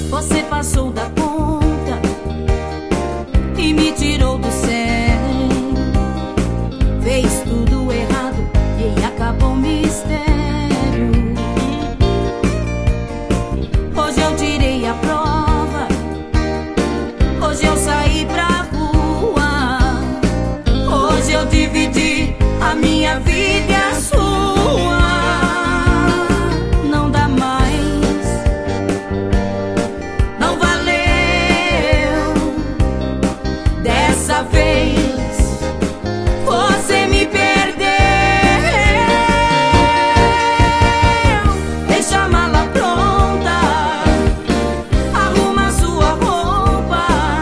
Você passou da conta e me tirou do sério. Fez tudo errado e acabou o mistério. Hoje eu tirei a prova, hoje eu saí pra rua, hoje eu dividi a minha vida e a sua. Não dá mais, não valeu. Dessa vez você me perdeu. Deixa a mala pronta, arruma sua roupa,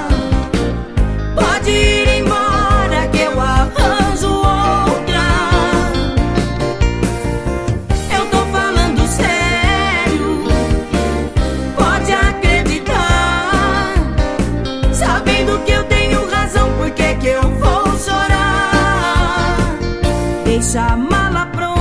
pode ir embora que eu arranjo outra. Eu tô falando sério, pode acreditar. Sabendo que eu tenho razão, por que que eu vou chorar? Deixa a mala pronta.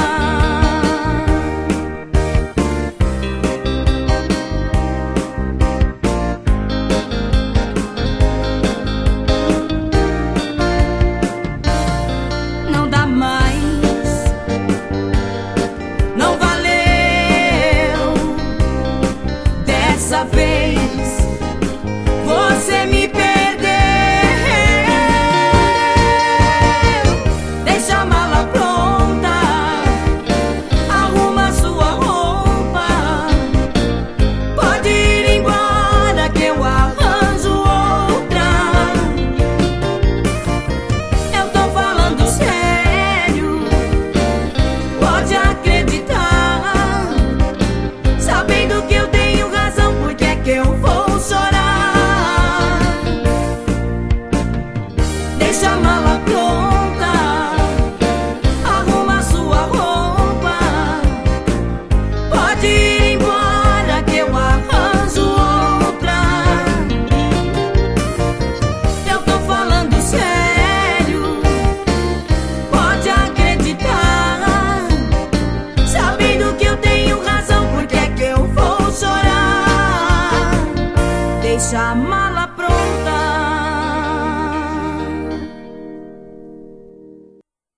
Não dá mais, não valeu. Dessa vez você me